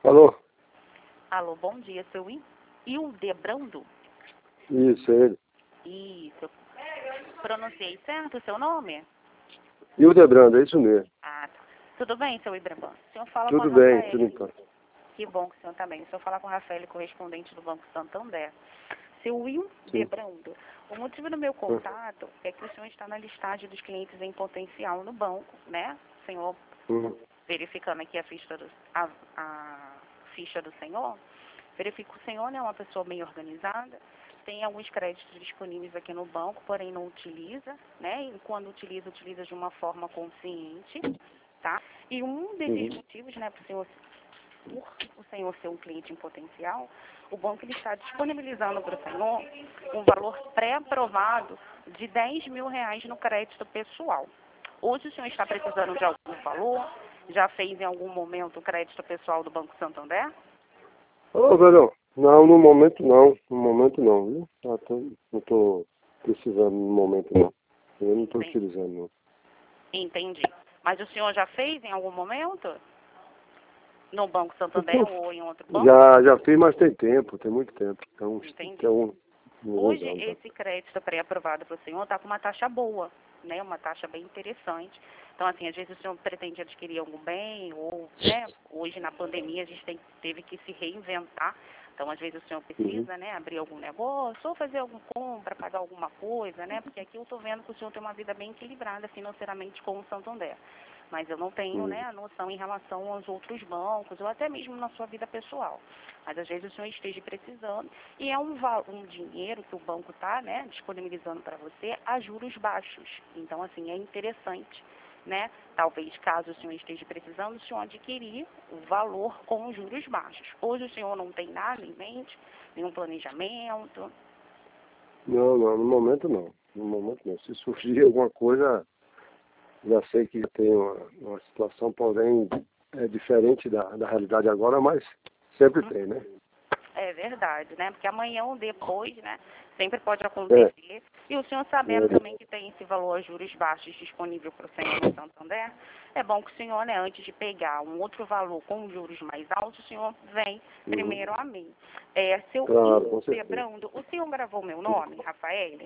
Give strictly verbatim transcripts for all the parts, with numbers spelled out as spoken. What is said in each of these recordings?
Alô? Alô, bom dia, seu I- Hildebrando? Isso, é ele. Isso. Pronunciei certo o seu nome? Hildebrando, é isso mesmo. Ah, tá. Tudo bem, seu Hildebrando? O senhor fala Tudo com a bem, Rafael. tudo em paz. Que bom que o senhor também. O senhor fala com a Rafael, correspondente do Banco Santander. Seu Sim. Hildebrando, o motivo do meu contato é que o senhor está na listagem dos clientes em potencial no banco, né? O senhor, Hum. verificando aqui a ficha do, a, a ficha do senhor, verifico que o senhor é uma pessoa bem organizada, tem alguns créditos disponíveis aqui no banco, porém não utiliza, né? E quando utiliza, utiliza de uma forma consciente, tá? E um desses Uhum. motivos, né, para o senhor, por o senhor ser um cliente em potencial, o banco ele está disponibilizando para o senhor um valor pré-aprovado de dez mil reais no crédito pessoal. Hoje o senhor está precisando de algum valor? Já fez em algum momento o crédito pessoal do Banco Santander? Ô, velho, não, no momento não. No momento não, viu? Ah, tô, não tô precisando no momento não. Eu não tô Sim. utilizando não. Entendi. Mas o senhor já fez em algum momento? No Banco Santander Então, ou em outro banco? já, já fiz, mas tem tempo, tem muito tempo. Então, Entendi. tem um, alguns Hoje, anos. Tá? esse crédito pré-aprovado para o senhor está com uma taxa boa, né? Uma taxa bem interessante. Então, assim, às vezes o senhor pretende adquirir algum bem, ou, né? Hoje, na pandemia, a gente tem, teve que se reinventar. Então, às vezes o senhor Uhum. precisa, né? Abrir algum negócio, ou fazer alguma compra, pagar alguma coisa, né? Porque aqui eu estou vendo que o senhor tem uma vida bem equilibrada financeiramente com o Santander. Mas eu não tenho, Uhum. né, a noção em relação aos outros bancos, ou até mesmo na sua vida pessoal. Mas às vezes o senhor esteja precisando, e é um, val- um dinheiro que o banco está, né, disponibilizando para você a juros baixos. Então, assim, é interessante, né? Talvez, caso o senhor esteja precisando, o senhor adquirir o valor com juros baixos. Hoje o senhor não tem nada em mente, nenhum planejamento. Não, não, no momento não. No momento não. Se surgir alguma coisa, já sei que tem uma, uma situação, porém, é diferente da, da realidade agora, mas sempre Uhum. tem, né? É verdade, né? Porque amanhã ou depois, né? Sempre pode É, acontecer. E o senhor sabendo é, também que tem esse valor a juros baixos disponível para o senhor no Santander, é bom que o senhor, né, antes de pegar um outro valor com juros mais altos, o senhor vem uhum. primeiro a mim. É, seu Claro, com certeza. Hildebrando, o senhor gravou meu nome, Rafael?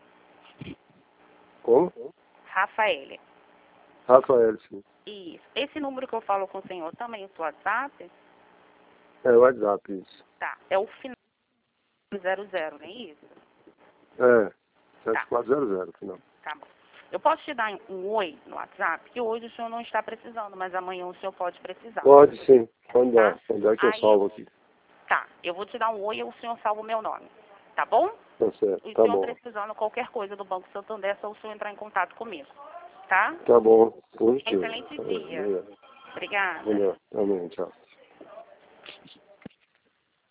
Como? Rafael. Rafael, sim. Isso. Esse número que eu falo com o senhor também é o seu WhatsApp? É o WhatsApp, isso. Tá. É o final zero zero, não é isso? É, Tá. sete quatro zero zero, final. Tá bom. Eu posso te dar um oi no WhatsApp, que hoje o senhor não está precisando, mas amanhã o senhor pode precisar. Pode sim, pode Tá? dar. Pode dar que eu Aí, salvo aqui. tá, eu vou te dar um oi e o senhor salva o meu nome. Tá bom? Tá certo, E o tá senhor bom. precisando qualquer coisa do Banco Santander, é só o senhor entrar em contato comigo. Tá? Tá bom, positivo. Excelente Tá bom, dia. obrigado. Obrigada. Obrigado. Amém, tchau.